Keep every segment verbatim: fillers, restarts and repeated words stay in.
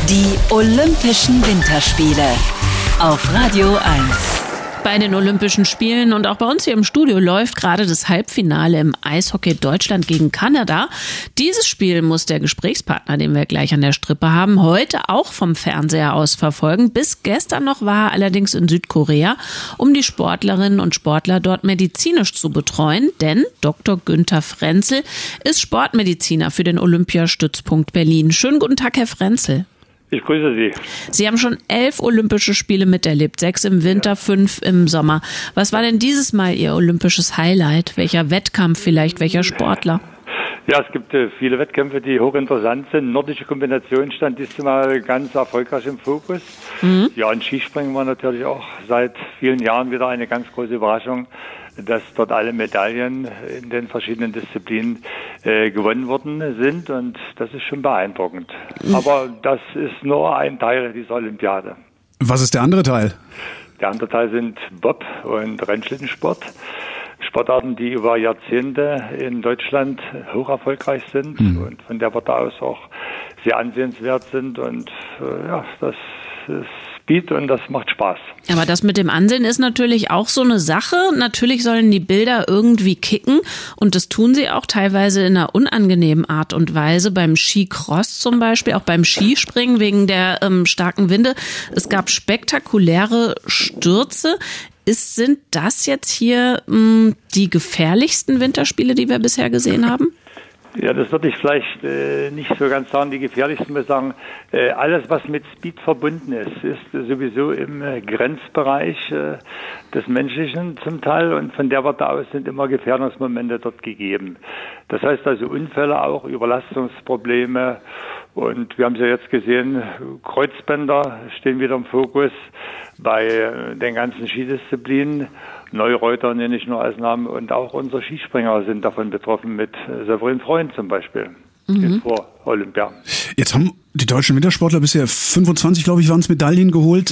Die Olympischen Winterspiele auf Radio eins. Bei den Olympischen Spielen und auch bei uns hier im Studio läuft gerade das Halbfinale im Eishockey Deutschland gegen Kanada. Dieses Spiel muss der Gesprächspartner, den wir gleich an der Strippe haben, heute auch vom Fernseher aus verfolgen. Bis gestern noch war er allerdings in Südkorea, um die Sportlerinnen und Sportler dort medizinisch zu betreuen. Denn Doktor Günther Frenzel ist Sportmediziner für den Olympiastützpunkt Berlin. Schönen guten Tag, Herr Frenzel. Ich grüße Sie. Sie haben schon elf Olympische Spiele miterlebt, sechs im Winter, ja. fünf im Sommer. Was war denn dieses Mal Ihr olympisches Highlight? Welcher Wettkampf vielleicht, welcher Sportler? Ja, es gibt äh, viele Wettkämpfe, die hochinteressant sind. Nordische Kombination stand diesmal ganz erfolgreich im Fokus. Mhm. Ja, und Skispringen war natürlich auch seit vielen Jahren wieder eine ganz große Überraschung, dass dort alle Medaillen in den verschiedenen Disziplinen äh, gewonnen worden sind, und das ist schon beeindruckend. Mhm. Aber das ist nur ein Teil dieser Olympiade. Was ist der andere Teil? Der andere Teil sind Bob und Rennschlittensport. Sportarten, die über Jahrzehnte in Deutschland hoch erfolgreich sind mhm. und von der Warte aus auch sehr ansehenswert sind. Und äh, ja, das ist Speed und das macht Spaß. Aber das mit dem Ansehen ist natürlich auch so eine Sache. Natürlich sollen die Bilder irgendwie kicken, und das tun sie auch teilweise in einer unangenehmen Art und Weise. Beim Skicross zum Beispiel, auch beim Skispringen wegen der ähm, starken Winde. Es gab spektakuläre Stürze. Ist, sind das jetzt hier mh, die gefährlichsten Winterspiele, die wir bisher gesehen haben? Ja, das würde ich vielleicht äh, nicht so ganz sagen, die gefährlichsten. Wir sagen, äh, alles, was mit Speed verbunden ist, ist sowieso im äh, Grenzbereich äh, des Menschlichen zum Teil, und von der Warte aus sind immer Gefährdungsmomente dort gegeben. Das heißt also Unfälle auch, Überlastungsprobleme, und wir haben es ja jetzt gesehen, Kreuzbänder stehen wieder im Fokus bei äh, den ganzen Skidisziplinen. Neureuter nenne ich nur als Namen, und auch unsere Skispringer sind davon betroffen, mit Severin Freund zum Beispiel, mhm. vor Olympia. Jetzt haben die deutschen Wintersportler bisher fünfundzwanzig, glaube ich, waren es Medaillen geholt.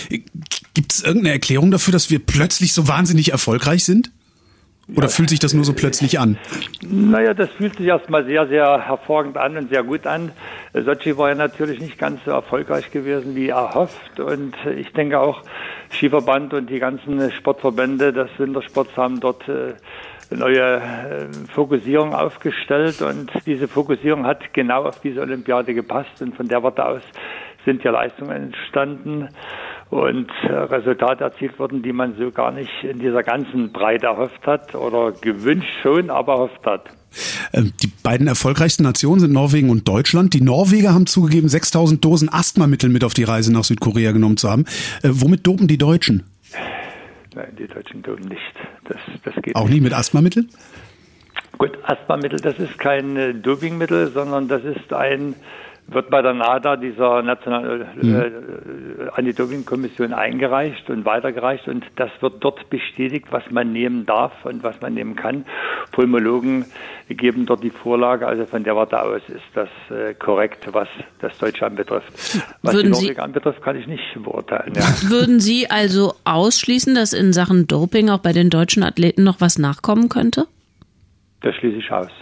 Gibt es irgendeine Erklärung dafür, dass wir plötzlich so wahnsinnig erfolgreich sind? Oder ja, fühlt sich das nur so plötzlich an? Naja, das fühlt sich erstmal sehr, sehr hervorragend an und sehr gut an. Sochi war ja natürlich nicht ganz so erfolgreich gewesen wie erhofft, und ich denke auch, Skiverband und die ganzen Sportverbände des Wintersports haben dort äh, neue äh, Fokussierung aufgestellt, und diese Fokussierung hat genau auf diese Olympiade gepasst, und von der Warte aus sind ja Leistungen entstanden und äh, Resultate erzielt wurden, die man so gar nicht in dieser ganzen Breite erhofft hat, oder gewünscht schon, aber erhofft hat. Die beiden erfolgreichsten Nationen sind Norwegen und Deutschland. Die Norweger haben zugegeben, sechstausend Dosen Asthmamittel mit auf die Reise nach Südkorea genommen zu haben. Äh, womit dopen die Deutschen? Nein, die Deutschen dopen nicht. Das, das geht Auch nicht. nie mit Asthmamittel? Gut, Asthmamittel, das ist kein äh, Dopingmittel, sondern das ist ein, wird bei der NADA, dieser nationalen mhm. äh, Anti-Doping-Kommission, eingereicht und weitergereicht, und das wird dort bestätigt, was man nehmen darf und was man nehmen kann. Pulmologen geben dort die Vorlage, also von der Warte aus ist das äh, korrekt, was das Deutsche anbetrifft. Was Würden die Norweger anbetrifft, kann ich nicht beurteilen. Ja. Würden Sie also ausschließen, dass in Sachen Doping auch bei den deutschen Athleten noch was nachkommen könnte? Das schließe ich aus.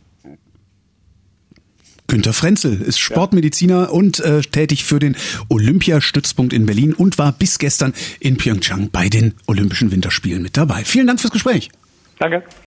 Günther Frenzel ist Sportmediziner ja. und äh, tätig für den Olympiastützpunkt in Berlin und war bis gestern in Pyeongchang bei den Olympischen Winterspielen mit dabei. Vielen Dank fürs Gespräch. Danke.